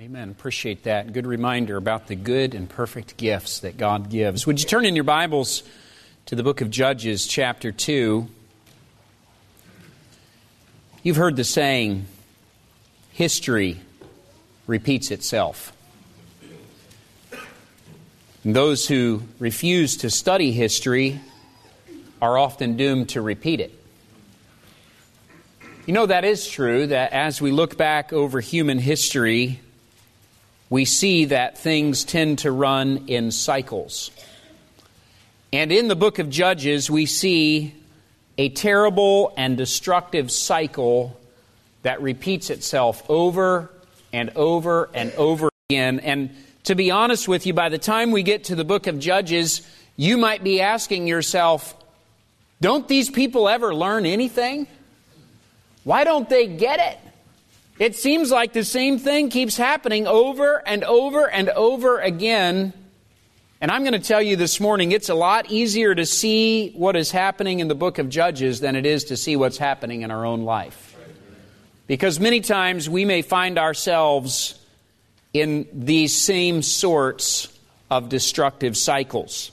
Amen. Appreciate that. Good reminder about the good and perfect gifts that God gives. Would you turn in your Bibles to the book of Judges, chapter 2? You've heard the saying, history repeats itself. And those who refuse to study history are often doomed to repeat it. You know, that is true, that as we look back over human history, we see that things tend to run in cycles. And in the book of Judges, we see a terrible and destructive cycle that repeats itself over and over and over again. And to be honest with you, by the time we get to the book of Judges, you might be asking yourself, don't these people ever learn anything? Why don't they get it? It seems like the same thing keeps happening over and over and over again. And I'm going to tell you this morning, it's a lot easier to see what is happening in the book of Judges than it is to see what's happening in our own life. Because many times we may find ourselves in these same sorts of destructive cycles.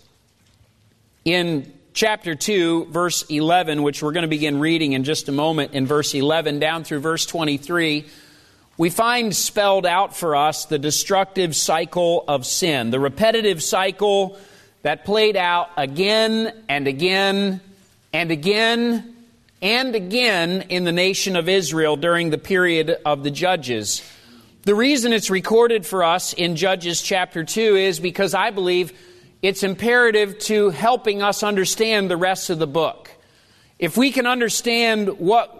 In chapter 2, verse 11, which we're going to begin reading in just a moment, in verse 11 down through verse 23, we find spelled out for us the destructive cycle of sin, the repetitive cycle that played out again and again and again and again in the nation of Israel during the period of the Judges. The reason it's recorded for us in Judges chapter 2 is because I believe it's imperative to helping us understand the rest of the book. If we can understand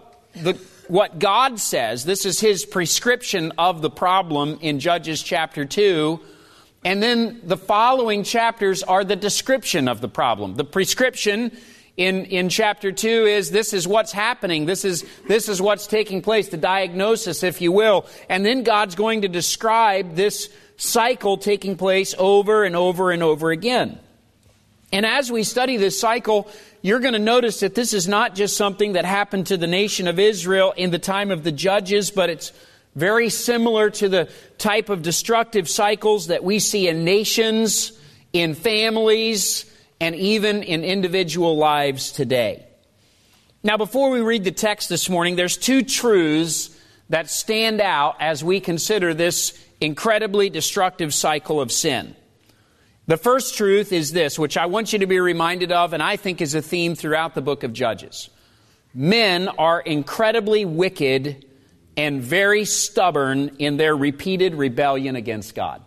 what God says, this is His prescription of the problem in Judges chapter 2, and then the following chapters are the description of the problem. The prescription in chapter 2 is this is what's happening, this is what's taking place, the diagnosis, if you will. And then God's going to describe this cycle taking place over and over and over again. And as we study this cycle, you're going to notice that this is not just something that happened to the nation of Israel in the time of the Judges, but it's very similar to the type of destructive cycles that we see in nations, in families, and even in individual lives today. Now, before we read the text this morning, there's two truths that stand out as we consider this incredibly destructive cycle of sin. The first truth is this, which I want you to be reminded of, and I think is a theme throughout the book of Judges. Men are incredibly wicked and very stubborn in their repeated rebellion against God.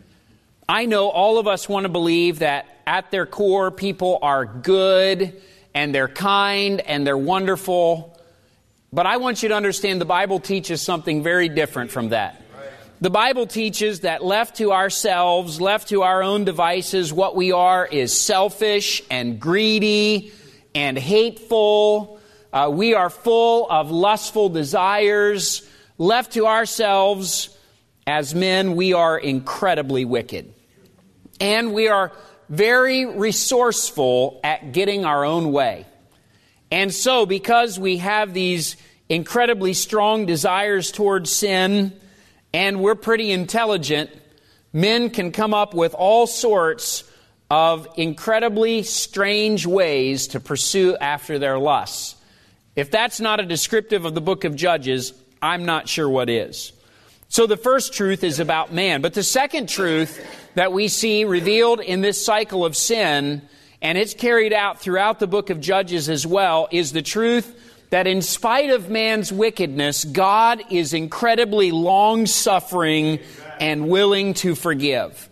I know all of us want to believe that at their core, people are good and they're kind and they're wonderful. But I want you to understand the Bible teaches something very different from that. The Bible teaches that left to ourselves, left to our own devices, what we are is selfish and greedy and hateful. We are full of lustful desires. Left to ourselves, as men, we are incredibly wicked. And we are very resourceful at getting our own way. And so, because we have these incredibly strong desires towards sin, and we're pretty intelligent, men can come up with all sorts of incredibly strange ways to pursue after their lusts. If that's not a descriptive of the book of Judges, I'm not sure what is. So the first truth is about man. But the second truth that we see revealed in this cycle of sin, and it's carried out throughout the book of Judges as well, is the truth that in spite of man's wickedness, God is incredibly long-suffering and willing to forgive.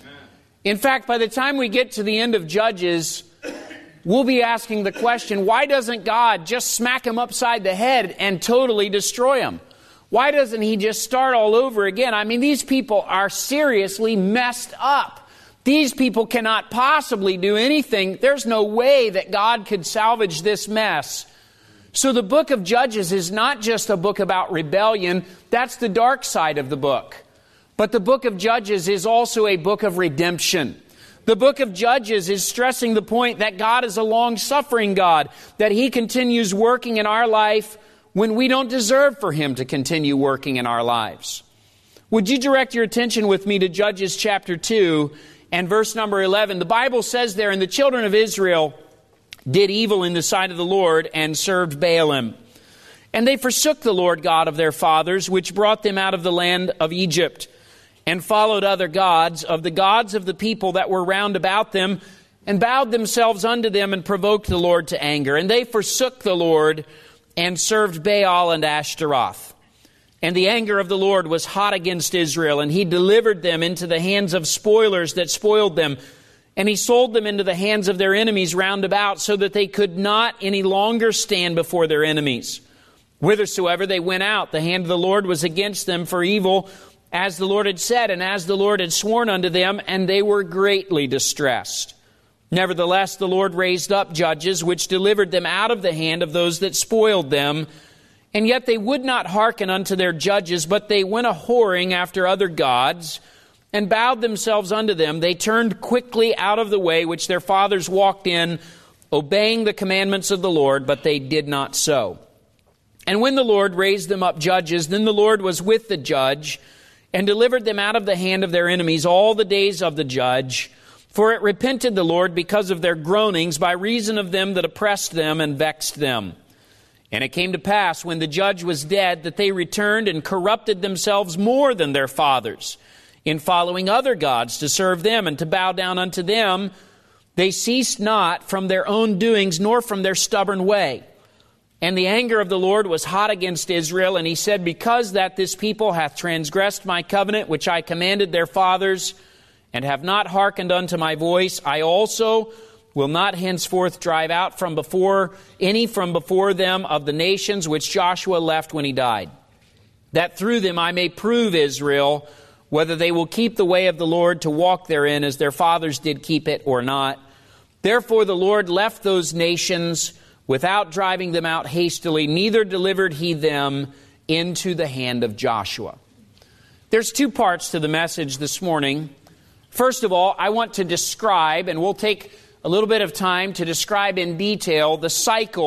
In fact, by the time we get to the end of Judges, we'll be asking the question, why doesn't God just smack him upside the head and totally destroy him? Why doesn't He just start all over again? I mean, these people are seriously messed up. These people cannot possibly do anything. There's no way that God could salvage this mess. So the book of Judges is not just a book about rebellion. That's the dark side of the book. But the book of Judges is also a book of redemption. The book of Judges is stressing the point that God is a long-suffering God, that He continues working in our life when we don't deserve for Him to continue working in our lives. Would you direct your attention with me to Judges chapter 2 and verse number 11? The Bible says there, "And the children of Israel did evil in the sight of the Lord and served Baalim. And they forsook the Lord God of their fathers, which brought them out of the land of Egypt, and followed other gods of the people that were round about them, and bowed themselves unto them, and provoked the Lord to anger. And they forsook the Lord, and served Baal and Ashtaroth. And the anger of the Lord was hot against Israel, and he delivered them into the hands of spoilers that spoiled them. And he sold them into the hands of their enemies round about, so that they could not any longer stand before their enemies. Whithersoever they went out, the hand of the Lord was against them for evil, as the Lord had said, and as the Lord had sworn unto them, and they were greatly distressed. Nevertheless, the Lord raised up judges, which delivered them out of the hand of those that spoiled them. And yet they would not hearken unto their judges, but they went a-whoring after other gods, and bowed themselves unto them. They turned quickly out of the way which their fathers walked in, obeying the commandments of the Lord, but they did not so. And when the Lord raised them up judges, then the Lord was with the judge, and delivered them out of the hand of their enemies all the days of the judge. For it repented the Lord because of their groanings, by reason of them that oppressed them and vexed them. And it came to pass, when the judge was dead, that they returned and corrupted themselves more than their fathers, in following other gods to serve them and to bow down unto them. They ceased not from their own doings, nor from their stubborn way. And the anger of the Lord was hot against Israel, and he said, Because that this people hath transgressed my covenant, which I commanded their fathers, and have not hearkened unto my voice, I also will not henceforth drive out from before them of the nations which Joshua left when he died, that through them I may prove Israel, whether they will keep the way of the Lord to walk therein, as their fathers did keep it or not. Therefore the Lord left those nations without driving them out hastily, neither delivered he them into the hand of Joshua." There's two parts to the message this morning. First of all, I want to describe, and we'll take a little bit of time to describe in detail the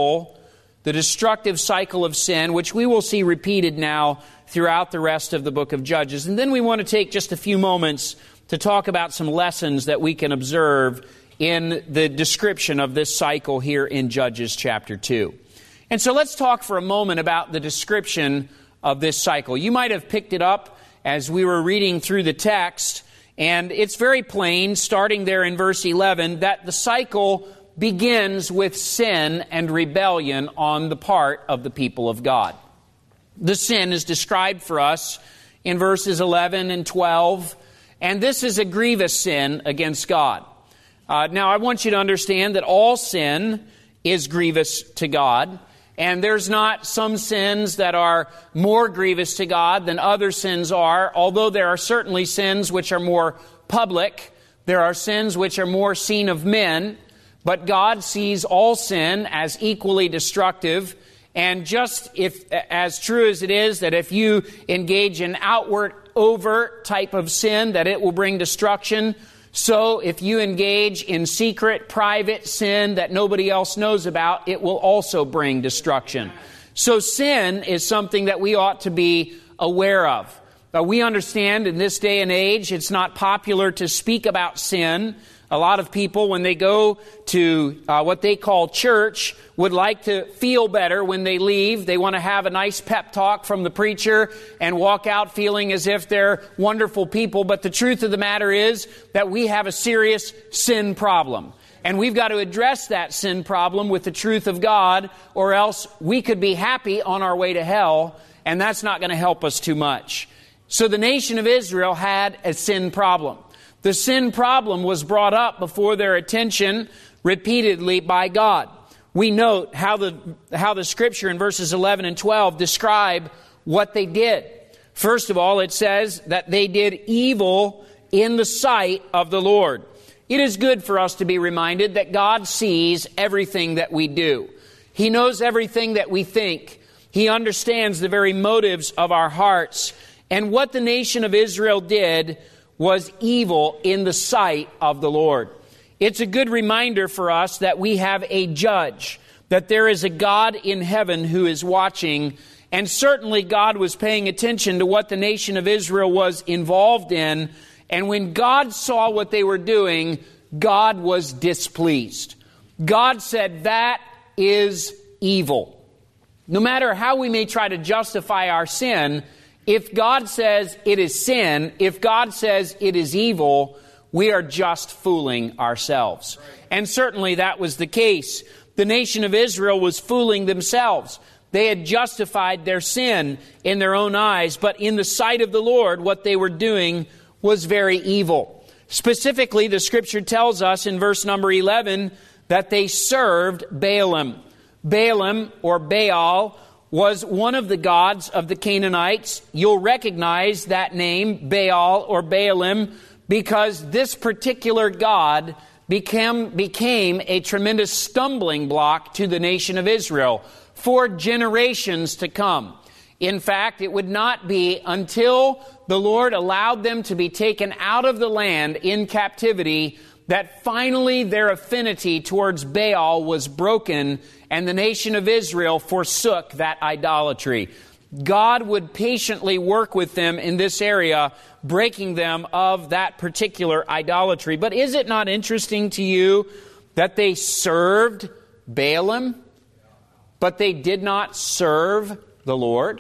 destructive cycle of sin, which we will see repeated now throughout the rest of the book of Judges. And then we want to take just a few moments to talk about some lessons that we can observe in the description of this cycle here in Judges chapter 2. And so let's talk for a moment about the description of this cycle. You might have picked it up as we were reading through the text, and it's very plain, starting there in verse 11, that the cycle begins with sin and rebellion on the part of the people of God. The sin is described for us in verses 11 and 12, and this is a grievous sin against God. Now, I want you to understand that all sin is grievous to God, and there's not some sins that are more grievous to God than other sins are, although there are certainly sins which are more public. There are sins which are more seen of men, but God sees all sin as equally destructive. And just as true as it is that if you engage in outward, overt type of sin, that it will bring destruction, so if you engage in secret, private sin that nobody else knows about, it will also bring destruction. So sin is something that we ought to be aware of. We understand in this day and age, it's not popular to speak about sin. A lot of people, when they go to what they call church, would like to feel better when they leave. They want to have a nice pep talk from the preacher and walk out feeling as if they're wonderful people. But the truth of the matter is that we have a serious sin problem. And we've got to address that sin problem with the truth of God, or else we could be happy on our way to hell, and that's not going to help us too much. So the nation of Israel had a sin problem. The sin problem was brought up before their attention repeatedly by God. We note how the Scripture in verses 11 and 12 describe what they did. First of all, it says that they did evil in the sight of the Lord. It is good for us to be reminded that God sees everything that we do. He knows everything that we think. He understands the very motives of our hearts. And what the nation of Israel did was evil in the sight of the Lord. It's a good reminder for us that we have a judge, that there is a God in heaven who is watching, And certainly God was paying attention to what the nation of Israel was involved in. And when God saw what they were doing, God was displeased. God said, that is evil. No matter how we may try to justify our sin, if God says it is sin, if God says it is evil, we are just fooling ourselves. And certainly that was the case. The nation of Israel was fooling themselves. They had justified their sin in their own eyes, but in the sight of the Lord, what they were doing was very evil. Specifically, the Scripture tells us in verse number 11 that they served Baalim. Baalim, or Baal, was one of the gods of the Canaanites. You'll recognize that name, Baal or Baalim, because this particular god became a tremendous stumbling block to the nation of Israel for generations to come. In fact, it would not be until the Lord allowed them to be taken out of the land in captivity that finally their affinity towards Baal was broken and the nation of Israel forsook that idolatry. God would patiently work with them in this area, breaking them of that particular idolatry. But is it not interesting to you that they served Baalim, but they did not serve the Lord?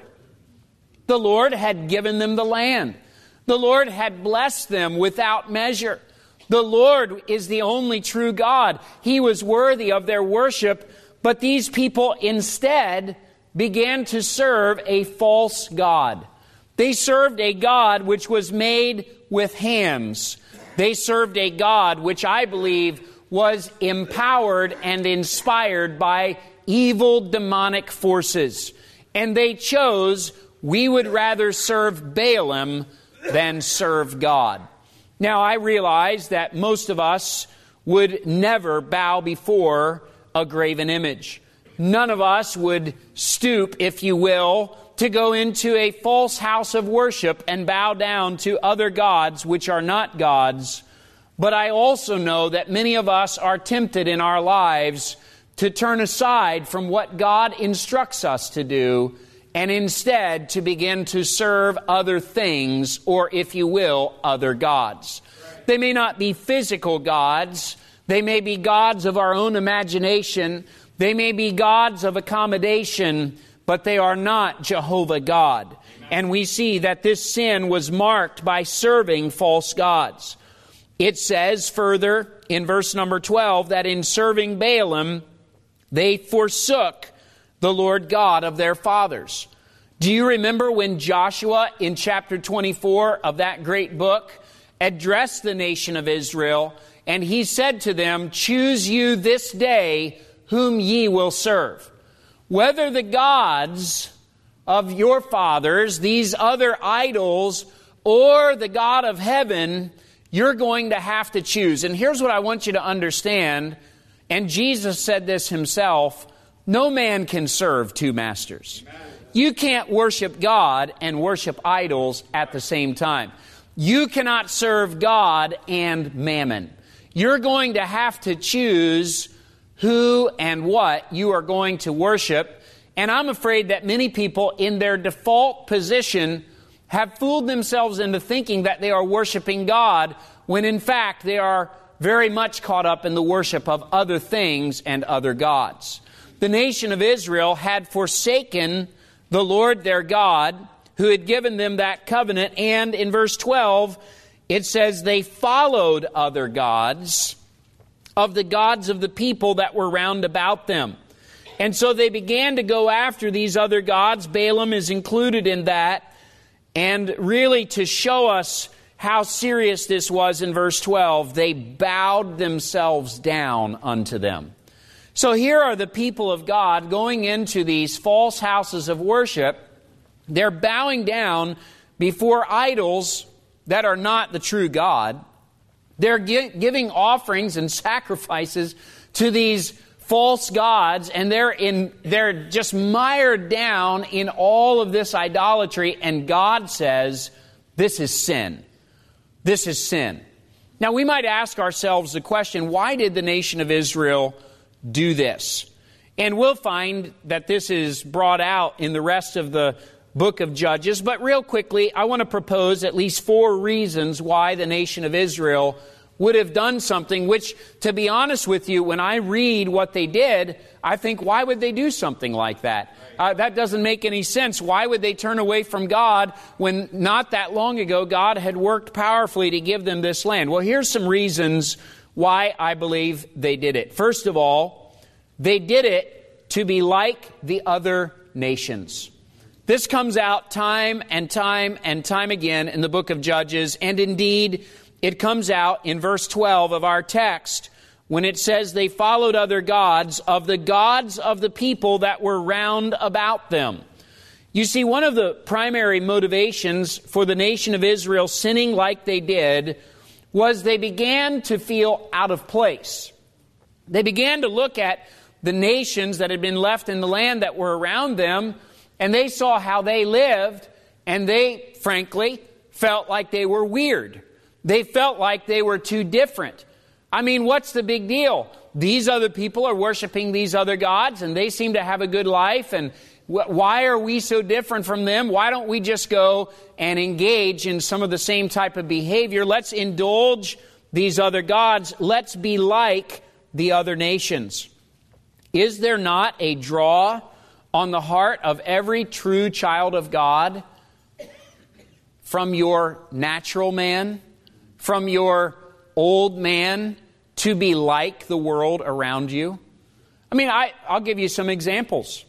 The Lord had given them the land. The Lord had blessed them without measure. The Lord is the only true God. He was worthy of their worship, but these people instead began to serve a false god. They served a god which was made with hands. They served a god which I believe was empowered and inspired by evil demonic forces. And they chose, we would rather serve Baalim than serve God. Now, I realize that most of us would never bow before a graven image. None of us would stoop, if you will, to go into a false house of worship and bow down to other gods which are not gods. But I also know that many of us are tempted in our lives to turn aside from what God instructs us to do and instead to begin to serve other things, or if you will, other gods. They may not be physical gods. They may be gods of our own imagination. They may be gods of accommodation, but they are not Jehovah God. And we see that this sin was marked by serving false gods. It says further in verse number 12 that in serving Baalim, they forsook the Lord God of their fathers. Do you remember when Joshua in chapter 24 of that great book addressed the nation of Israel, and he said to them, choose you this day whom ye will serve. Whether the gods of your fathers, these other idols, or the God of heaven, you're going to have to choose. And here's what I want you to understand, and Jesus said this himself, no man can serve two masters. You can't worship God and worship idols at the same time. You cannot serve God and mammon. You're going to have to choose who and what you are going to worship. And I'm afraid that many people in their default position have fooled themselves into thinking that they are worshiping God, when in fact they are very much caught up in the worship of other things and other gods. The nation of Israel had forsaken the Lord their God, who had given them that covenant, and in verse 12, it says they followed other gods of the gods of the people that were round about them. And so they began to go after these other gods. Balaam is included in that. And really to show us how serious this was in verse 12, they bowed themselves down unto them. So here are the people of God going into these false houses of worship. They're bowing down before idols that are not the true God. They're giving offerings and sacrifices to these false gods, and they're just mired down in all of this idolatry, and God says, this is sin. This is sin. Now we might ask ourselves the question, why did the nation of Israel do this? And we'll find that this is brought out in the rest of the book of Judges. But real quickly, I want to propose at least 4 reasons why the nation of Israel would have done something which, to be honest with you, when I read what they did, I think, why would they do something like that? That doesn't make any sense. Why would they turn away from God when not that long ago God had worked powerfully to give them this land? Well, here's some reasons why I believe they did it. First of all, they did it to be like the other nations. This comes out time and time and time again in the book of Judges, and indeed, it comes out in verse 12 of our text when it says they followed other gods of the people that were round about them. You see, one of the primary motivations for the nation of Israel sinning like they did was they began to feel out of place. They began to look at the nations that had been left in the land that were around them, and they saw how they lived, and they, frankly, felt like they were weird. They felt like they were too different. I mean, what's the big deal? These other people are worshiping these other gods, and they seem to have a good life, and why are we so different from them? Why don't we just go and engage in some of the same type of behavior? Let's indulge these other gods. Let's be like the other nations. Is there not a draw on the heart of every true child of God from your natural man, from your old man, to be like the world around you? I mean, I'll give you some examples.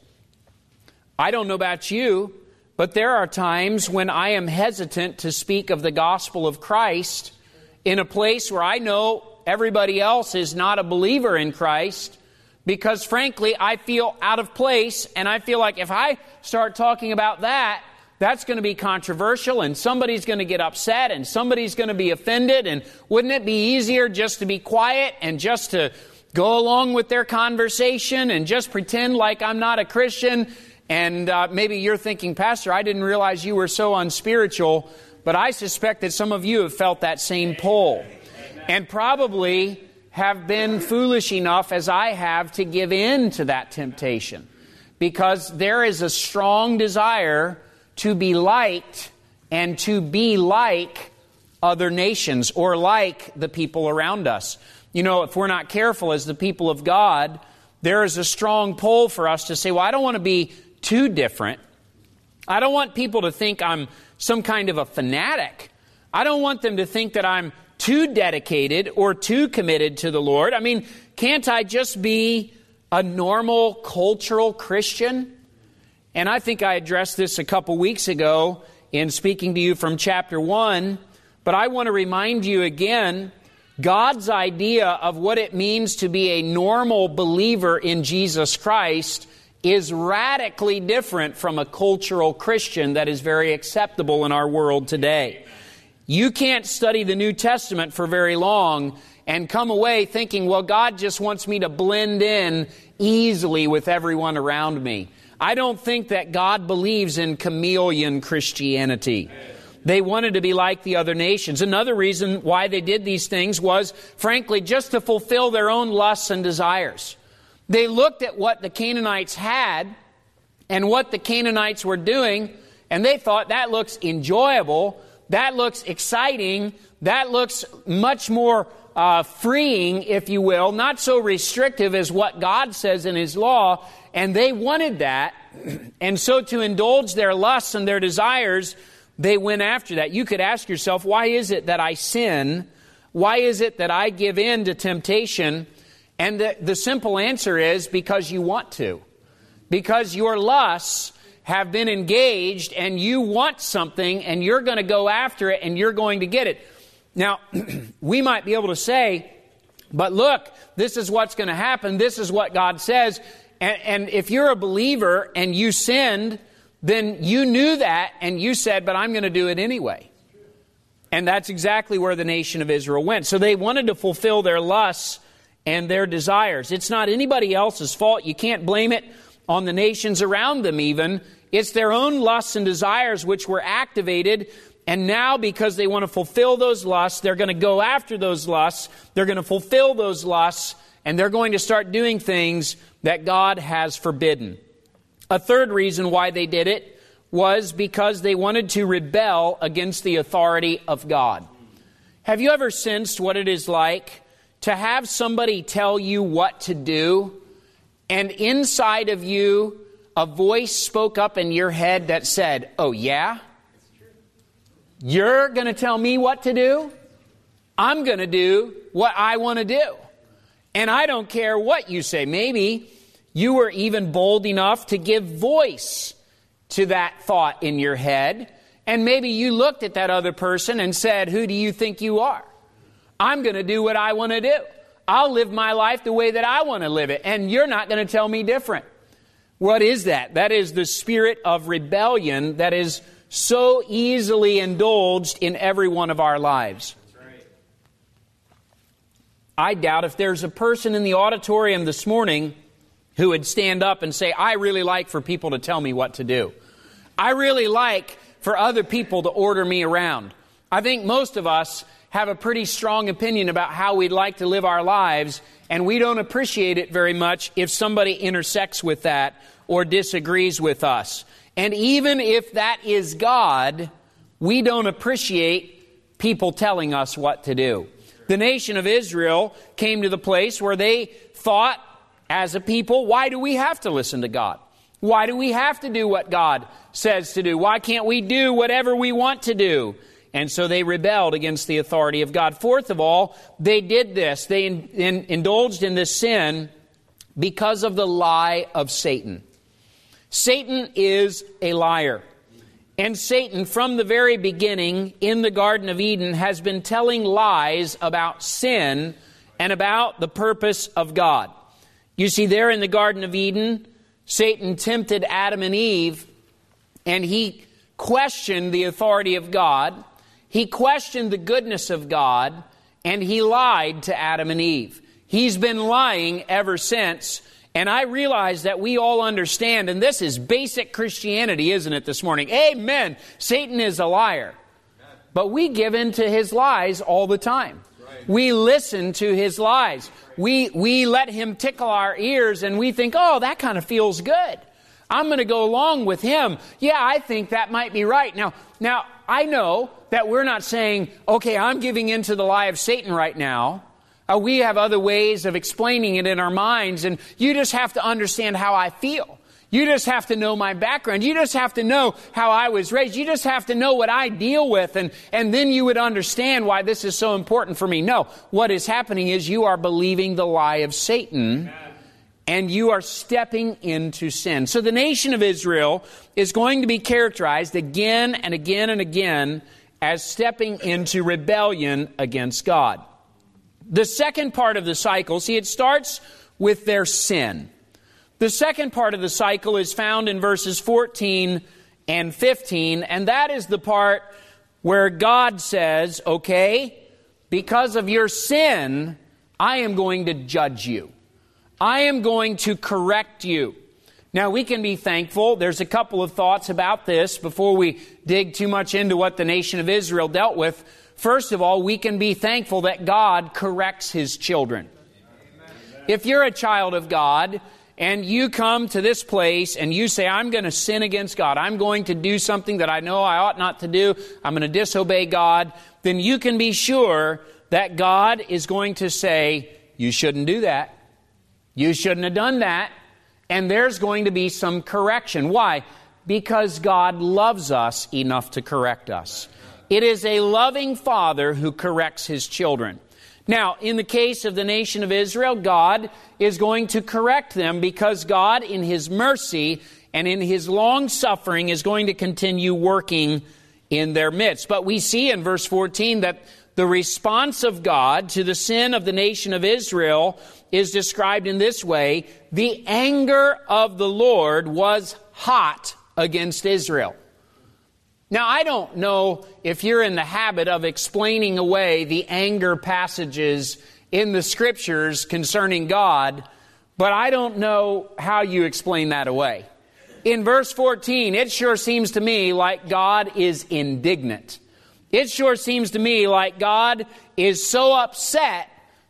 I don't know about you, but there are times when I am hesitant to speak of the gospel of Christ in a place where I know everybody else is not a believer in Christ, because frankly, I feel out of place, and I feel like if I start talking about that, that's going to be controversial, and somebody's going to get upset, and somebody's going to be offended, and wouldn't it be easier just to be quiet and just to go along with their conversation and just pretend like I'm not a Christian? And maybe you're thinking, Pastor, I didn't realize you were so unspiritual, but I suspect that some of you have felt that same pull, and probably have been foolish enough, as I have, to give in to that temptation, because there is a strong desire to be liked and to be like other nations or like the people around us. You know, if we're not careful as the people of God, there is a strong pull for us to say, well, I don't want to be too different. I don't want people to think I'm some kind of a fanatic. I don't want them to think that I'm too dedicated or too committed to the Lord. I mean, can't I just be a normal cultural Christian? And I think I addressed this a couple weeks ago in speaking to you from chapter 1, but I want to remind you again, God's idea of what it means to be a normal believer in Jesus Christ is radically different from a cultural Christian that is very acceptable in our world today. You can't study the New Testament for very long and come away thinking, well, God just wants me to blend in easily with everyone around me. I don't think that God believes in chameleon Christianity. They wanted to be like the other nations. Another reason why they did these things was, frankly, just to fulfill their own lusts and desires. They looked at what the Canaanites had and what the Canaanites were doing, and they thought, that looks enjoyable, that looks exciting, that looks much more freeing, if you will, not so restrictive as what God says in His law, and they wanted that. And so to indulge their lusts and their desires, they went after that. You could ask yourself, why is it that I sin? Why is it that I give in to temptation? And the simple answer is because you want to. Because your lusts have been engaged and you want something and you're going to go after it and you're going to get it. Now, we might be able to say, but look, this is what's going to happen. This is what God says. And if you're a believer and you sinned, then you knew that and you said, but I'm going to do it anyway. And that's exactly where the nation of Israel went. So they wanted to fulfill their lusts and their desires. It's not anybody else's fault. You can't blame it on the nations around them even. It's their own lusts and desires which were activated. And now because they want to fulfill those lusts, they're going to go after those lusts. They're going to fulfill those lusts. and they're going to start doing things that God has forbidden. A third reason why they did it was because they wanted to rebel against the authority of God. Have you ever sensed what it is like to have somebody tell you what to do, and inside of you, a voice spoke up in your head that said, "Oh yeah? You're going to tell me what to do? I'm going to do what I want to do. And I don't care what you say." Maybe you were even bold enough to give voice to that thought in your head. And maybe you looked at that other person and said, "Who do you think you are? I'm going to do what I want to do. I'll live my life the way that I want to live it. And you're not going to tell me different." What is that? That is the spirit of rebellion that is so easily indulged in every one of our lives. That's right. I doubt if there's a person in the auditorium this morning who would stand up and say, "I really like for people to tell me what to do. I really like for other people to order me around." I think most of us have a pretty strong opinion about how we'd like to live our lives, and we don't appreciate it very much if somebody intersects with that or disagrees with us. And even if that is God, we don't appreciate people telling us what to do. The nation of Israel came to the place where they thought, as a people, why do we have to listen to God? Why do we have to do what God says to do? Why can't we do whatever we want to do? And so they rebelled against the authority of God. Fourth of all, they did this. They indulged in this sin because of the lie of Satan. Satan is a liar. And Satan, from the very beginning in the Garden of Eden, has been telling lies about sin and about the purpose of God. You see, there in the Garden of Eden, Satan tempted Adam and Eve, and he questioned the authority of God. He questioned the goodness of God, and he lied to Adam and Eve. He's been lying ever since. And I realize that we all understand, and this is basic Christianity, isn't it, this morning? Amen. Satan is a liar. But we give in to his lies all the time. We listen to his lies. We let him tickle our ears, and we think, "Oh, that kind of feels good. I'm going to go along with him. Yeah, I think that might be right." Now, I know that we're not saying, "Okay, I'm giving in to the lie of Satan right now." We have other ways of explaining it in our minds, and you just have to understand how I feel. You just have to know my background. You just have to know how I was raised. You just have to know what I deal with, and then you would understand why this is so important for me. No, what is happening is you are believing the lie of Satan, and you are stepping into sin. So the nation of Israel is going to be characterized again and again and again as stepping into rebellion against God. The second part of the cycle, see, it starts with their sin. The second part of the cycle is found in verses 14 and 15, and that is the part where God says, "Okay, because of your sin, I am going to judge you. I am going to correct you." Now, we can be thankful. There's a couple of thoughts about this before we dig too much into what the nation of Israel dealt with. First of all, we can be thankful that God corrects His children. If you're a child of God and you come to this place and you say, "I'm going to sin against God. I'm going to do something that I know I ought not to do. I'm going to disobey God," then you can be sure that God is going to say, "You shouldn't do that. You shouldn't have done that." And there's going to be some correction. Why? Because God loves us enough to correct us. It is a loving Father who corrects His children. Now, in the case of the nation of Israel, God is going to correct them because God, in His mercy and in His long suffering, is going to continue working in their midst. But we see in verse 14 that the response of God to the sin of the nation of Israel is described in this way: the anger of the Lord was hot against Israel. Now, I don't know if you're in the habit of explaining away the anger passages in the Scriptures concerning God, but I don't know how you explain that away. In verse 14, it sure seems to me like God is indignant. It sure seems to me like God is so upset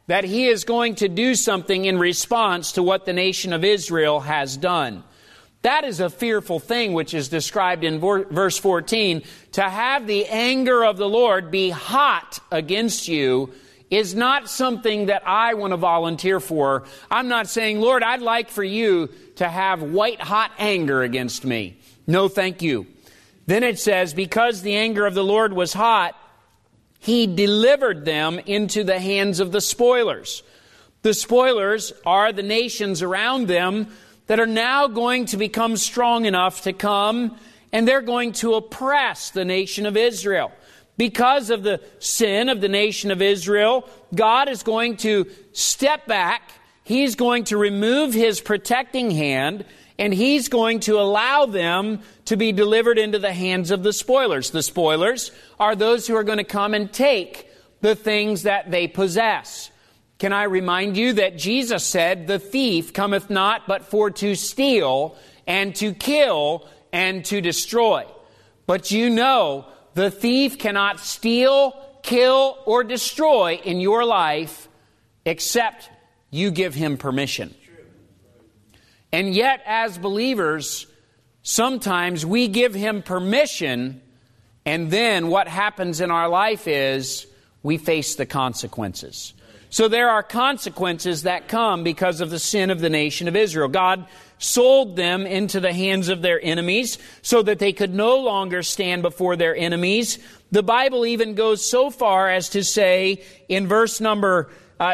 that He is going to do something in response to what the nation of Israel has done. That is a fearful thing, which is described in verse 14. To have the anger of the Lord be hot against you is not something that I want to volunteer for. I'm not saying, Lord, I'd like for you to have white-hot anger against me. No, thank you. Then it says, because the anger of the Lord was hot, He delivered them into the hands of the spoilers. The spoilers are the nations around them that are now going to become strong enough to come, and they're going to oppress the nation of Israel. Because of the sin of the nation of Israel, God is going to step back. He's going to remove His protecting hand, and He's going to allow them to be delivered into the hands of the spoilers. The spoilers are those who are going to come and take the things that they possess. Can I remind you that Jesus said, the thief cometh not but for to steal and to kill and to destroy. But you know, the thief cannot steal, kill, or destroy in your life except you give him permission. And yet, as believers, sometimes we give him permission, and then what happens in our life is we face the consequences. So there are consequences that come because of the sin of the nation of Israel. God sold them into the hands of their enemies so that they could no longer stand before their enemies. The Bible even goes so far as to say in verse number 5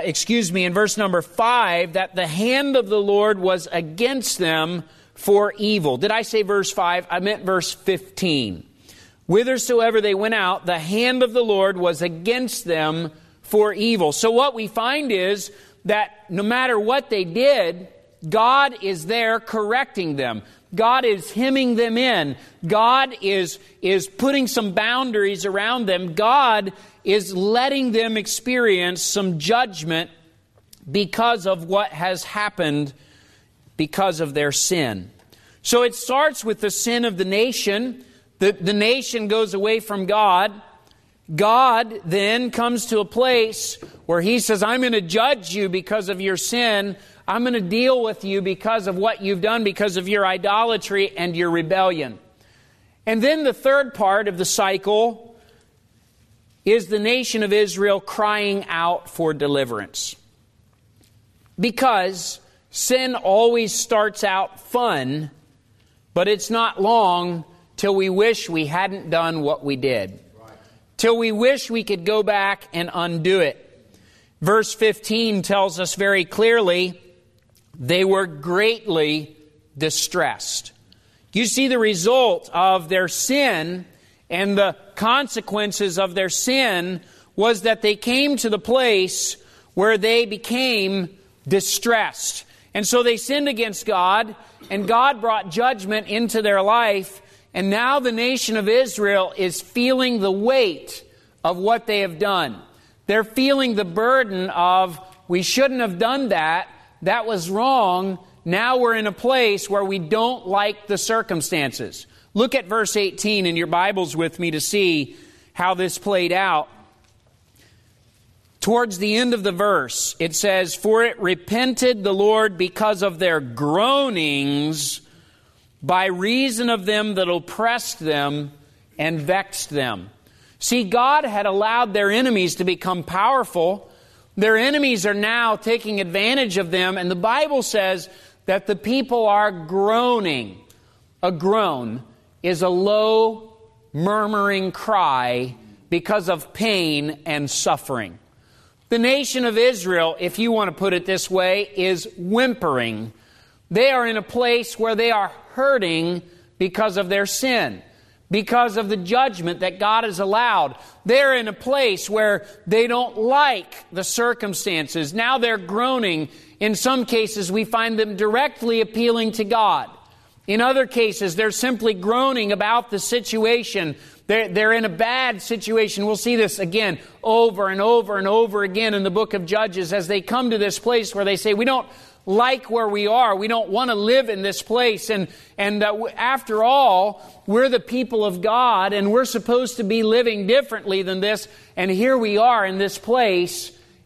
that the hand of the Lord was against them for evil. Did I say verse 5? I meant verse 15. Whithersoever they went out, the hand of the Lord was against them for evil. So what we find is that no matter what they did, God is there correcting them. God is hemming them in. God is putting some boundaries around them. God is letting them experience some judgment because of what has happened because of their sin. So it starts with the sin of the nation. The nation goes away from God. God then comes to a place where He says, I'm going to judge you because of your sin. I'm going to deal with you because of what you've done, because of your idolatry and your rebellion. And then the third part of the cycle is the nation of Israel crying out for deliverance. Because sin always starts out fun, but it's not long till we wish we hadn't done what we did. Till we wish we could go back and undo it. Verse 15 tells us very clearly, they were greatly distressed. You see, the result of their sin and the consequences of their sin was that they came to the place where they became distressed. And so they sinned against God, and God brought judgment into their life. And now the nation of Israel is feeling the weight of what they have done. They're feeling the burden of, we shouldn't have done that. That was wrong. Now we're in a place where we don't like the circumstances. Look at verse 18 in your Bibles with me to see how this played out. Towards the end of the verse, it says, for it repented the Lord because of their groanings, by reason of them that oppressed them and vexed them. See, God had allowed their enemies to become powerful. Their enemies are now taking advantage of them, and the Bible says that the people are groaning. A groan is a low, murmuring cry because of pain and suffering. The nation of Israel, if you want to put it this way, is whimpering. They are in a place where they are hurting because of their sin, because of the judgment that God has allowed. They're in a place where they don't like the circumstances. Now they're groaning. In some cases, we find them directly appealing to God. In other cases, they're simply groaning about the situation. They're in a bad situation. We'll see this again over and over and over again in the book of Judges as they come to this place where they say, we don't like where we are. We don't want to live in this place. And after all, we're the people of God, and we're supposed to be living differently than this. And here we are in this place,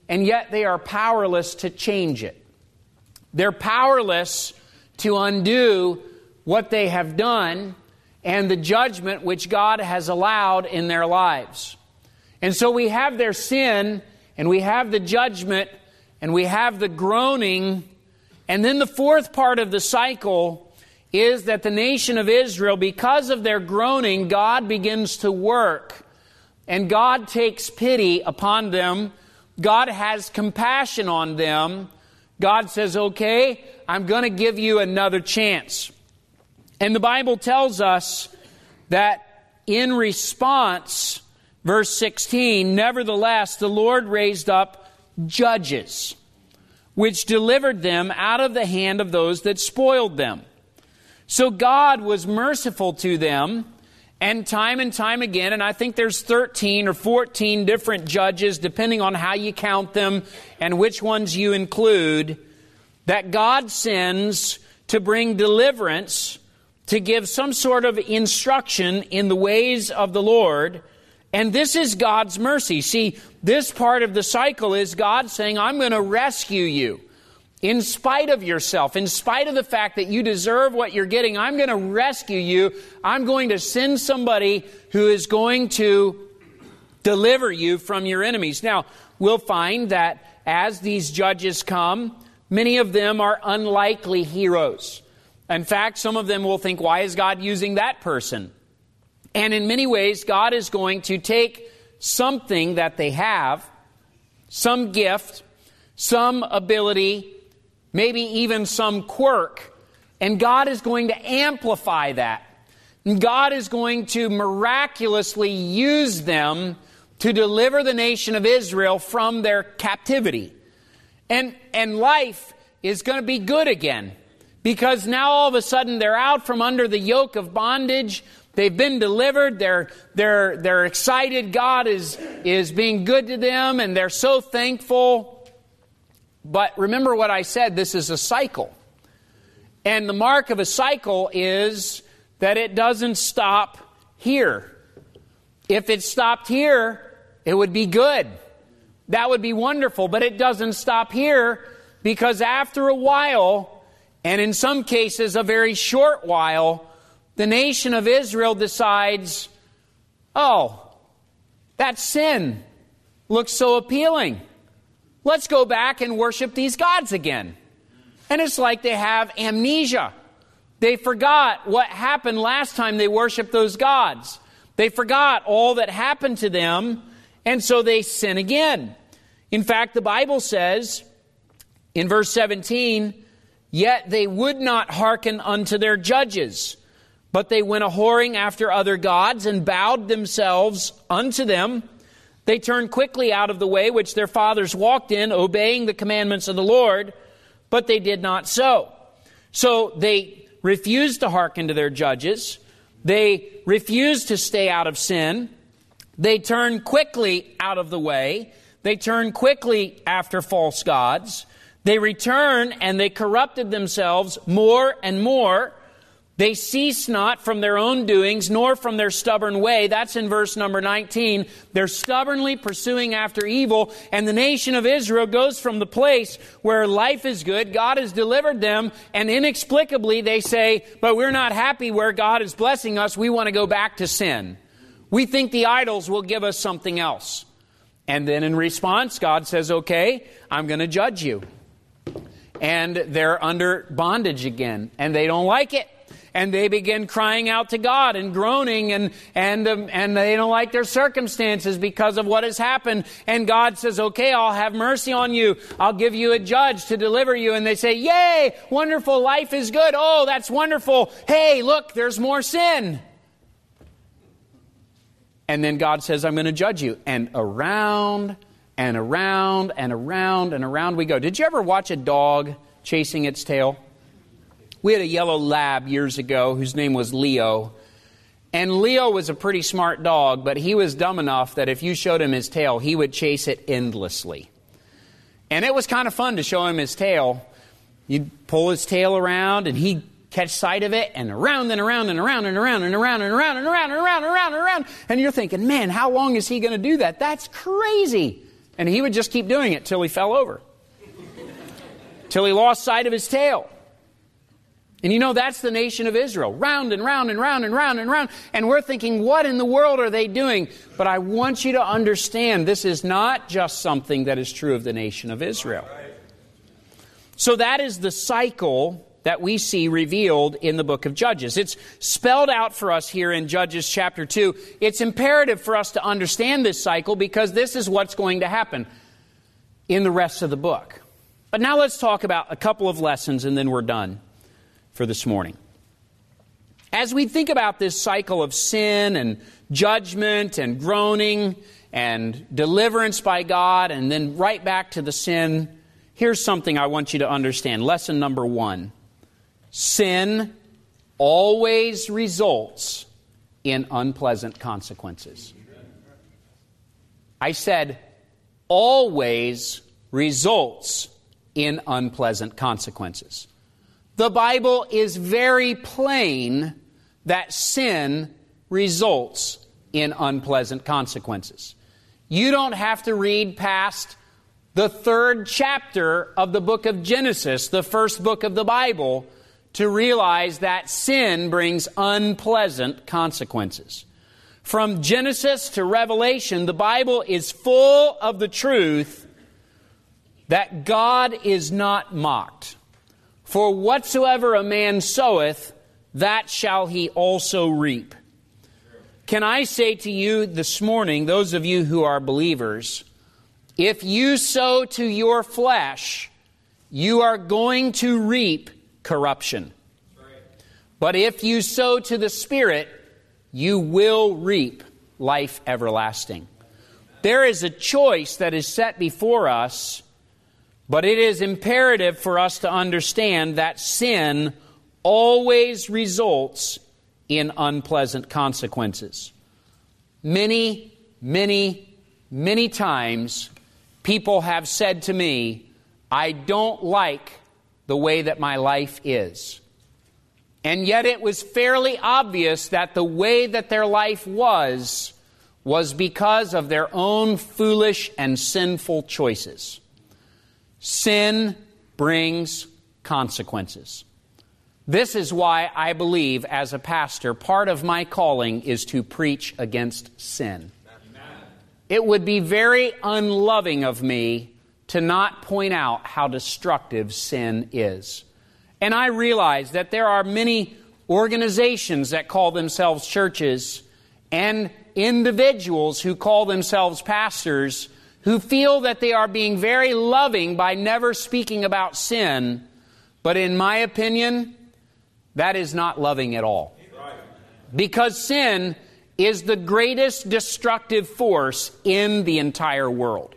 and yet they are powerless to change it. They're powerless to undo what they have done and the judgment which God has allowed in their lives. And so we have their sin, and we have the judgment, and we have the groaning. And then the fourth part of the cycle is that the nation of Israel, because of their groaning, God begins to work. And God takes pity upon them. God has compassion on them. God says, okay, I'm going to give you another chance. And the Bible tells us that in response, verse 16, nevertheless, the Lord raised up judges, which delivered them out of the hand of those that spoiled them. So God was merciful to them, and time again, and I think there's 13 or 14 different judges, depending on how you count them and which ones you include, that God sends to bring deliverance, to give some sort of instruction in the ways of the Lord. And this is God's mercy. See, this part of the cycle is God saying, I'm going to rescue you. In spite of yourself, in spite of the fact that you deserve what you're getting, I'm going to rescue you. I'm going to send somebody who is going to deliver you from your enemies. Now, we'll find that as these judges come, many of them are unlikely heroes. In fact, some of them will think, why is God using that person? And in many ways, God is going to take something that they have, some gift, some ability, maybe even some quirk, and God is going to amplify that. And God is going to miraculously use them to deliver the nation of Israel from their captivity. And life is going to be good again, because now all of a sudden they're out from under the yoke of bondage. They've been delivered. They're excited. God is being good to them, and they're so thankful. But remember what I said, this is a cycle. And the mark of a cycle is that it doesn't stop here. If it stopped here, it would be good. That would be wonderful, but it doesn't stop here, because after a while, and in some cases a very short while, the nation of Israel decides, oh, that sin looks so appealing. Let's go back and worship these gods again. And it's like they have amnesia. They forgot what happened last time they worshiped those gods. They forgot all that happened to them, and so they sin again. In fact, the Bible says in verse 17, yet they would not hearken unto their judges, but they went a-whoring after other gods and bowed themselves unto them. They turned quickly out of the way which their fathers walked in, obeying the commandments of the Lord, but they did not so. So they refused to hearken to their judges. They refused to stay out of sin. They turned quickly out of the way. They turned quickly after false gods. They returned and they corrupted themselves more and more. They cease not from their own doings, nor from their stubborn way. That's in verse number 19. They're stubbornly pursuing after evil, and the nation of Israel goes from the place where life is good, God has delivered them, and inexplicably they say, but we're not happy where God is blessing us, we want to go back to sin. We think the idols will give us something else. And then in response, God says, okay, I'm going to judge you. And they're under bondage again, and they don't like it. And they begin crying out to God and groaning, and they don't like their circumstances because of what has happened. And God says, okay, I'll have mercy on you. I'll give you a judge to deliver you. And they say, yay, wonderful, life is good. Oh, that's wonderful. Hey, look, there's more sin. And then God says, I'm going to judge you. And around and around and around and around we go. Did you ever watch a dog chasing its tail? We had a yellow lab years ago whose name was Leo. And Leo was a pretty smart dog, but he was dumb enough that if you showed him his tail, he would chase it endlessly. And it was kind of fun to show him his tail. You'd pull his tail around and he'd catch sight of it, and around and around and around and around and around and around and around and around and around and around. And you're thinking, man, how long is he going to do that? That's crazy. And he would just keep doing it till he fell over, till he lost sight of his tail. And you know, that's the nation of Israel. Round and round and round and round and round. And we're thinking, what in the world are they doing? But I want you to understand, this is not just something that is true of the nation of Israel. So that is the cycle that we see revealed in the book of Judges. It's spelled out for us here in Judges chapter 2. It's imperative for us to understand this cycle because this is what's going to happen in the rest of the book. But now let's talk about a couple of lessons and then we're done for this morning. As we think about this cycle of sin and judgment and groaning and deliverance by God and then right back to the sin, here's something I want you to understand. Lesson number 1. Sin always results in unpleasant consequences. I said always results in unpleasant consequences. The Bible is very plain that sin results in unpleasant consequences. You don't have to read past the 3rd chapter of the book of Genesis, the first book of the Bible, to realize that sin brings unpleasant consequences. From Genesis to Revelation, the Bible is full of the truth that God is not mocked. For whatsoever a man soweth, that shall he also reap. Can I say to you this morning, those of you who are believers, if you sow to your flesh, you are going to reap corruption. But if you sow to the Spirit, you will reap life everlasting. There is a choice that is set before us, but it is imperative for us to understand that sin always results in unpleasant consequences. Many, many, many times, people have said to me, I don't like the way that my life is. And yet it was fairly obvious that the way that their life was because of their own foolish and sinful choices. Sin brings consequences. This is why I believe, as a pastor, part of my calling is to preach against sin. Amen. It would be very unloving of me to not point out how destructive sin is. And I realize that there are many organizations that call themselves churches and individuals who call themselves pastors who feel that they are being very loving by never speaking about sin. But in my opinion, that is not loving at all. Because sin is the greatest destructive force in the entire world.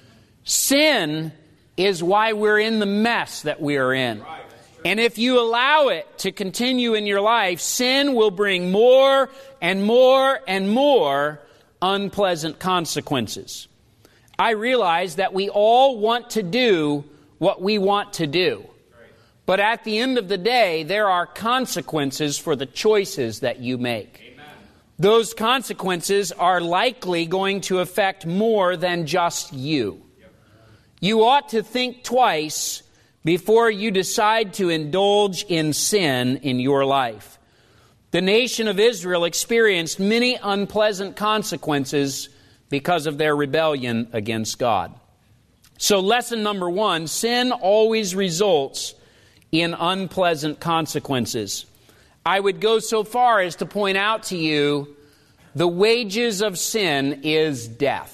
Sin is why we're in the mess that we are in. And if you allow it to continue in your life, sin will bring more and more and more unpleasant consequences. I realize that we all want to do what we want to do. But at the end of the day, there are consequences for the choices that you make. Amen. Those consequences are likely going to affect more than just you. Yep. You ought to think twice before you decide to indulge in sin in your life. The nation of Israel experienced many unpleasant consequences because of their rebellion against God. So lesson number 1, sin always results in unpleasant consequences. I would go so far as to point out to you the wages of sin is death.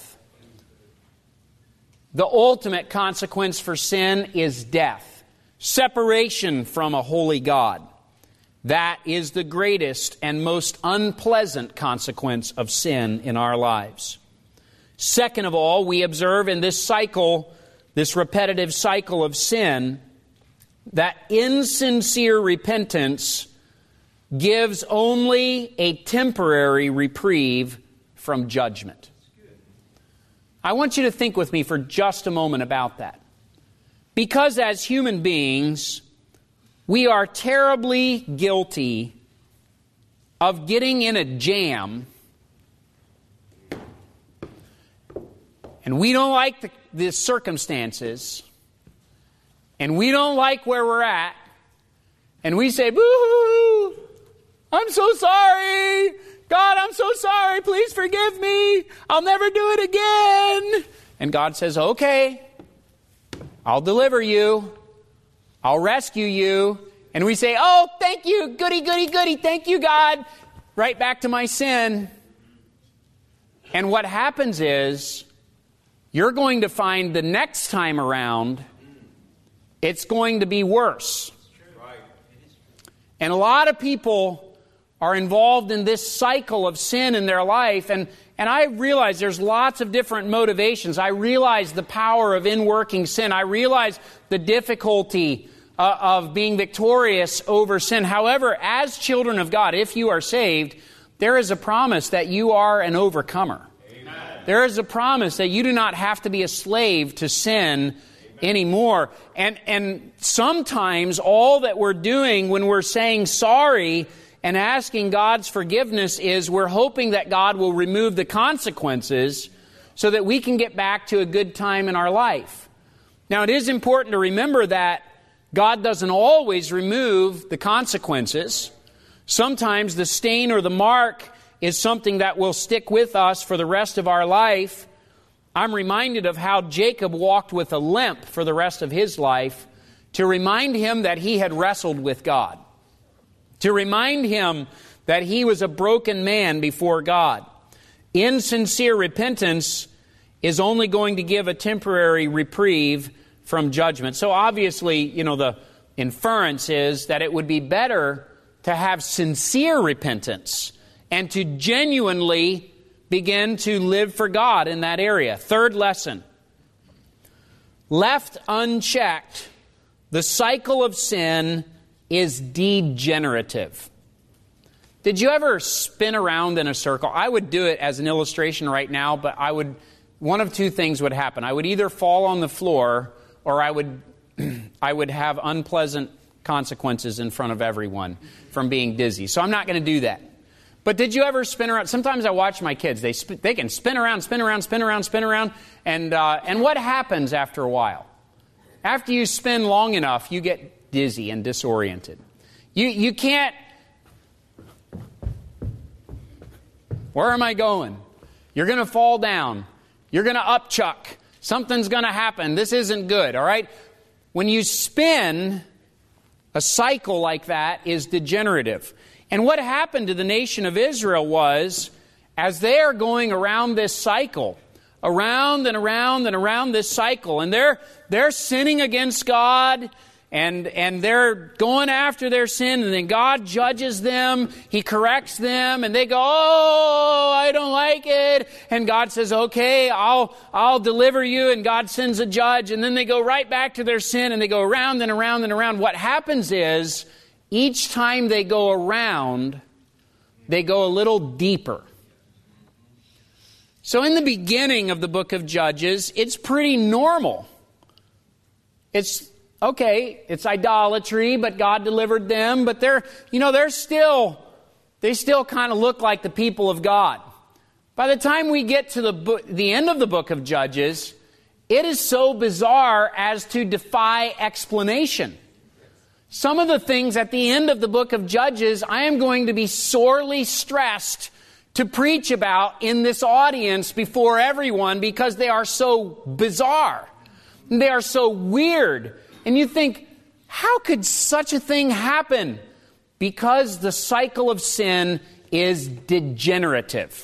The ultimate consequence for sin is death, separation from a holy God. That is the greatest and most unpleasant consequence of sin in our lives. Second of all, we observe in this cycle, this repetitive cycle of sin, that insincere repentance gives only a temporary reprieve from judgment. I want you to think with me for just a moment about that. Because as human beings, we are terribly guilty of getting in a jam and we don't like the circumstances, and we don't like where we're at, and we say, boo-hoo, I'm so sorry. God, I'm so sorry. Please forgive me. I'll never do it again. And God says, okay, I'll deliver you. I'll rescue you. And we say, oh, thank you. Goody, goody, goody. Thank you, God. Right back to my sin. And what happens is, you're going to find the next time around, it's going to be worse. And a lot of people are involved in this cycle of sin in their life. And I realize there's lots of different motivations. I realize the power of inworking sin. I realize the difficulty of being victorious over sin. However, as children of God, if you are saved, there is a promise that you are an overcomer. Amen. There is a promise that you do not have to be a slave to sin anymore. And sometimes all that we're doing when we're saying sorry and asking God's forgiveness is we're hoping that God will remove the consequences so that we can get back to a good time in our life. Now, it is important to remember that God doesn't always remove the consequences. Sometimes the stain or the mark is something that will stick with us for the rest of our life. I'm reminded of how Jacob walked with a limp for the rest of his life to remind him that he had wrestled with God, to remind him that he was a broken man before God. Insincere repentance is only going to give a temporary reprieve from judgment. So obviously, the inference is that it would be better to have sincere repentance and to genuinely begin to live for God in that area. Third lesson. Left unchecked, the cycle of sin is degenerative. Did you ever spin around in a circle? I would do it as an illustration right now, but one of two things would happen. I would either fall on the floor or I would have unpleasant consequences in front of everyone from being dizzy. So I'm not going to do that. But did you ever spin around? Sometimes I watch my kids. They can spin around, and what happens after a while? After you spin long enough, you get dizzy and disoriented. You can't. Where am I going? You're going to fall down. You're going to upchuck. Something's going to happen. This isn't good, all right? When you spin, a cycle like that is degenerative. And what happened to the nation of Israel was, as they are going around this cycle, around and around and around this cycle, and they're sinning against God, and they're going after their sin, and then God judges them, He corrects them, and they go, oh, I don't like it, and God says, okay, I'll deliver you, and God sends a judge, and then they go right back to their sin, and they go around and around and around. What happens is, each time they go around, they go a little deeper. So in the beginning of the book of Judges, it's pretty normal. It's okay, it's idolatry, but God delivered them, but they still kind of look like the people of God. By the time we get to the end of the book of Judges, it is so bizarre as to defy explanation. Some of the things at the end of the book of Judges, I am going to be sorely stressed to preach about in this audience before everyone because they are so bizarre. They are so weird. And you think, how could such a thing happen? Because the cycle of sin is degenerative.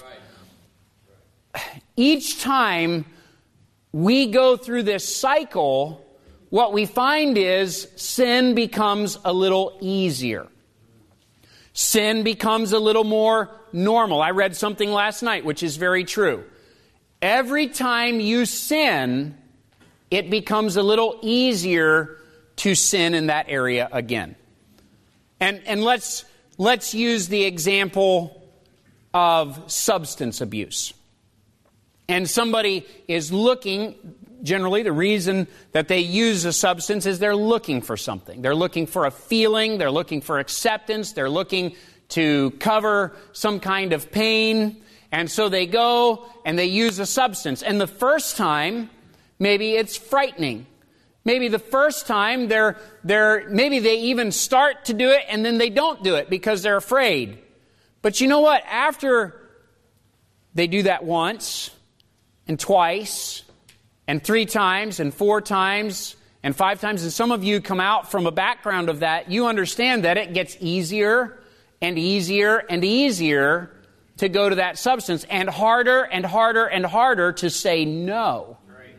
Each time we go through this cycle, what we find is sin becomes a little easier. Sin becomes a little more normal. I read something last night, which is very true. Every time you sin, it becomes a little easier to sin in that area again. And let's use the example of substance abuse. And somebody is looking. Generally, the reason that they use a substance is they're looking for something. They're looking for a feeling. They're looking for acceptance. They're looking to cover some kind of pain. And so they go and they use a substance. And the first time, maybe it's frightening. Maybe the first time maybe they even start to do it and then they don't do it because they're afraid. But you know what? After they do that once and twice and 3 times and 4 times and 5 times, and some of you come out from a background of that, you understand that it gets easier and easier and easier to go to that substance, and harder and harder and harder to say no.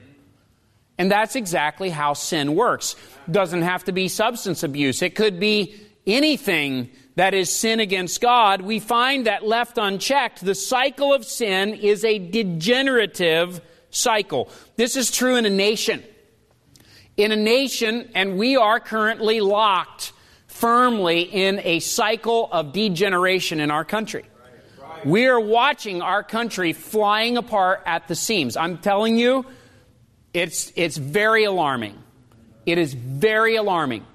And that's exactly how sin works. Doesn't have to be substance abuse. It could be anything that is sin against God. We find that left unchecked, the cycle of sin is a degenerative cycle. This is true in a nation. In a nation, and we are currently locked firmly in a cycle of degeneration in our country. We are watching our country flying apart at the seams. I'm telling you, it's very alarming. It is very alarming.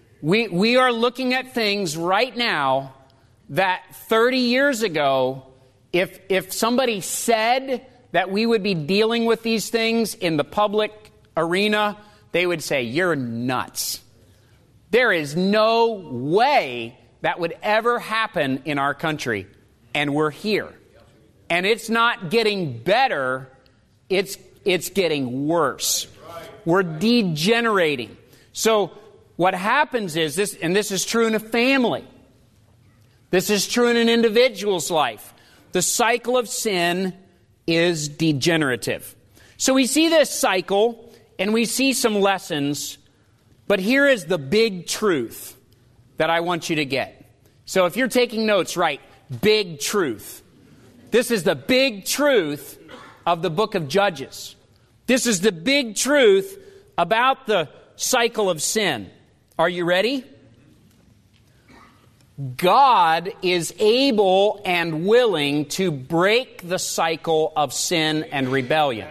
We are looking at things right now that 30 years ago, if somebody said that we would be dealing with these things in the public arena, they would say, "You're nuts." There is no way that would ever happen in our country. And we're here. And it's not getting better, it's getting worse. We're degenerating. So what happens is this, and this is true in a family. This is true in an individual's life. The cycle of sin is degenerative. So we see this cycle, and we see some lessons, but here is the big truth that I want you to get. So if you're taking notes, write, big truth. This is the big truth of the book of Judges. This is the big truth about the cycle of sin. Are you ready? God is able and willing to break the cycle of sin and rebellion.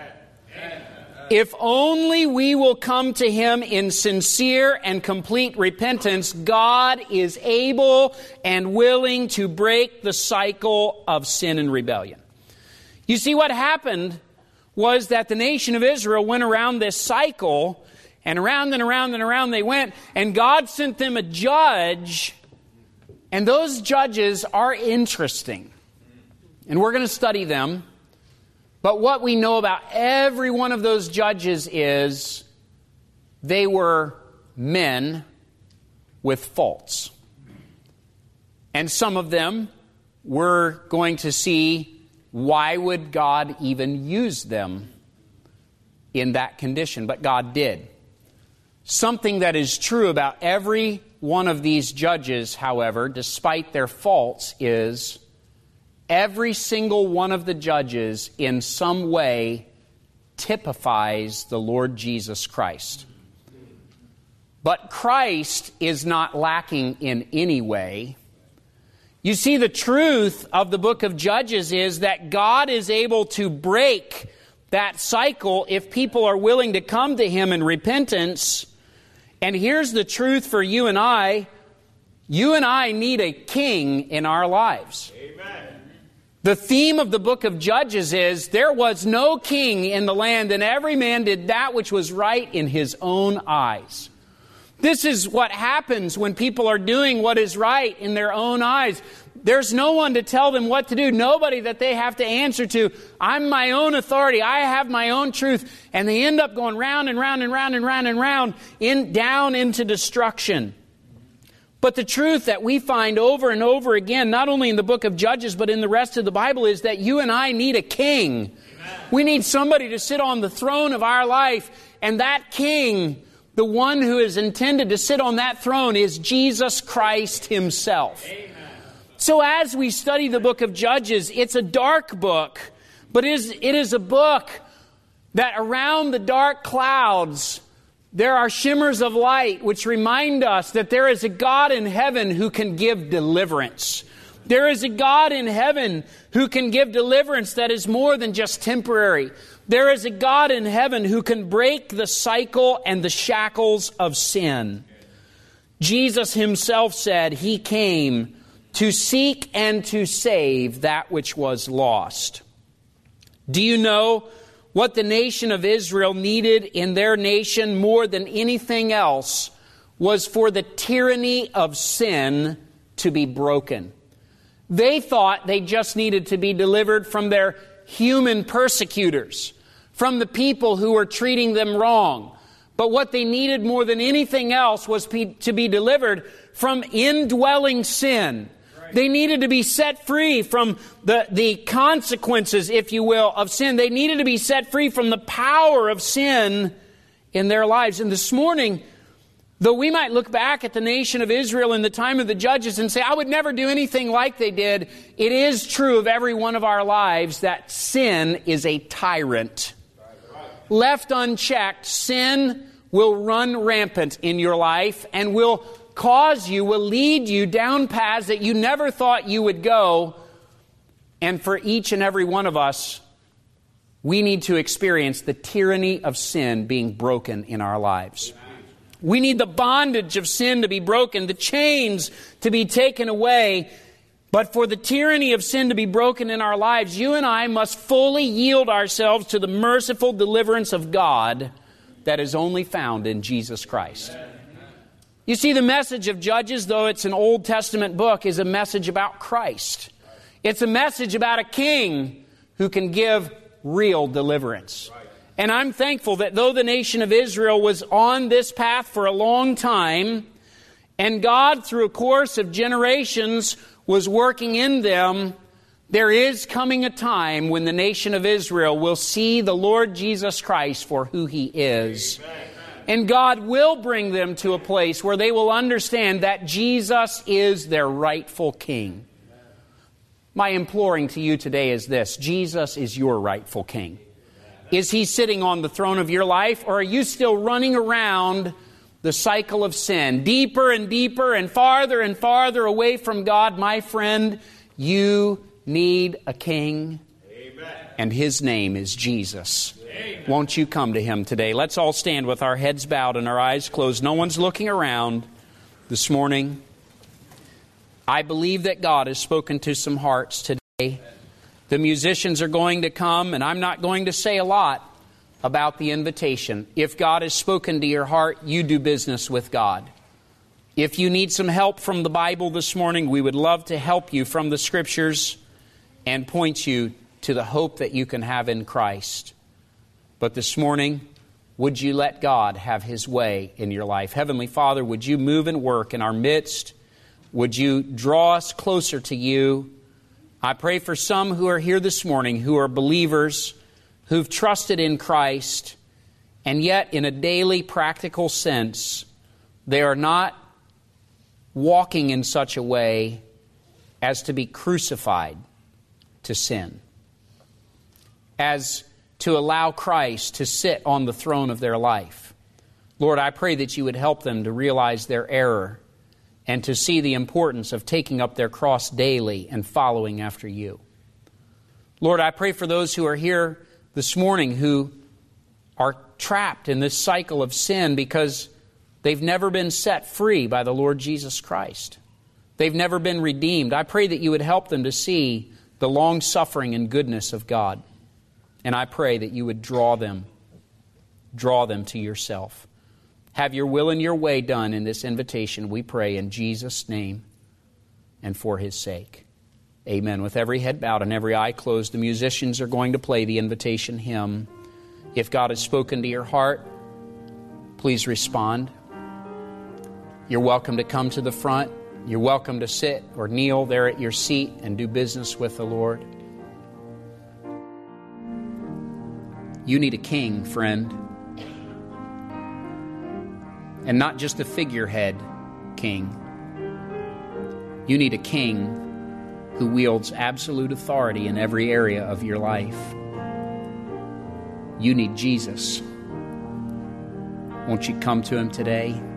If only we will come to Him in sincere and complete repentance, God is able and willing to break the cycle of sin and rebellion. You see, what happened was that the nation of Israel went around this cycle, and around and around and around they went, and God sent them a judge, and those judges are interesting. And we're going to study them. But what we know about every one of those judges is they were men with faults. And some of them we're going to see, why would God even use them in that condition? But God did. Something that is true about every one of these judges, however, despite their faults, is every single one of the judges in some way typifies the Lord Jesus Christ. But Christ is not lacking in any way. You see, the truth of the book of Judges is that God is able to break that cycle if people are willing to come to Him in repentance. And here's the truth for you and I. You and I need a king in our lives. Amen. The theme of the book of Judges is, there was no king in the land, and every man did that which was right in his own eyes. This is what happens when people are doing what is right in their own eyes. There's no one to tell them what to do, nobody that they have to answer to. I'm my own authority, I have my own truth, and they end up going round and round and round and round and round, down into destruction. But the truth that we find over and over again, not only in the book of Judges, but in the rest of the Bible, is that you and I need a king. Amen. We need somebody to sit on the throne of our life. And that king, the one who is intended to sit on that throne, is Jesus Christ Himself. Amen. So as we study the book of Judges, it's a dark book, but it is a book that around the dark clouds, there are shimmers of light which remind us that there is a God in heaven who can give deliverance. There is a God in heaven who can give deliverance that is more than just temporary. There is a God in heaven who can break the cycle and the shackles of sin. Jesus Himself said He came to seek and to save that which was lost. Do you know what the nation of Israel needed in their nation more than anything else was for the tyranny of sin to be broken? They thought they just needed to be delivered from their human persecutors, from the people who were treating them wrong. But what they needed more than anything else was to be delivered from indwelling sin. They needed to be set free from the consequences, if you will, of sin. They needed to be set free from the power of sin in their lives. And this morning, though we might look back at the nation of Israel in the time of the Judges and say, I would never do anything like they did, it is true of every one of our lives that sin is a tyrant. Left unchecked, sin will run rampant in your life and will lead you down paths that you never thought you would go. And for each and every one of us, we need to experience the tyranny of sin being broken in our lives. We need the bondage of sin to be broken, the chains to be taken away. But for the tyranny of sin to be broken in our lives, you and I must fully yield ourselves to the merciful deliverance of God that is only found in Jesus Christ. You see, the message of Judges, though it's an Old Testament book, is a message about Christ. It's a message about a king who can give real deliverance. And I'm thankful that though the nation of Israel was on this path for a long time, and God, through a course of generations, was working in them, there is coming a time when the nation of Israel will see the Lord Jesus Christ for who He is. Amen. And God will bring them to a place where they will understand that Jesus is their rightful King. My imploring to you today is this: Jesus is your rightful King. Is He sitting on the throne of your life, or are you still running around the cycle of sin, deeper and deeper and farther away from God? My friend, you need a King, and His name is Jesus. Amen. Won't you come to Him today? Let's all stand with our heads bowed and our eyes closed. No one's looking around this morning. I believe that God has spoken to some hearts today. The musicians are going to come, and I'm not going to say a lot about the invitation. If God has spoken to your heart, you do business with God. If you need some help from the Bible this morning, we would love to help you from the Scriptures and point you to the hope that you can have in Christ. But this morning, would you let God have His way in your life? Heavenly Father, would you move and work in our midst? Would you draw us closer to you? I pray for some who are here this morning who are believers, who've trusted in Christ, and yet in a daily practical sense, they are not walking in such a way as to be crucified to sin, as to allow Christ to sit on the throne of their life. Lord, I pray that you would help them to realize their error and to see the importance of taking up their cross daily and following after you. Lord, I pray for those who are here this morning who are trapped in this cycle of sin because they've never been set free by the Lord Jesus Christ. They've never been redeemed. I pray that you would help them to see the long-suffering and goodness of God. And I pray that you would draw them to yourself. Have your will and your way done in this invitation, we pray in Jesus' name and for His sake. Amen. With every head bowed and every eye closed, the musicians are going to play the invitation hymn. If God has spoken to your heart, please respond. You're welcome to come to the front. You're welcome to sit or kneel there at your seat and do business with the Lord. You need a king, friend. And not just a figurehead king. You need a king who wields absolute authority in every area of your life. You need Jesus. Won't you come to Him today?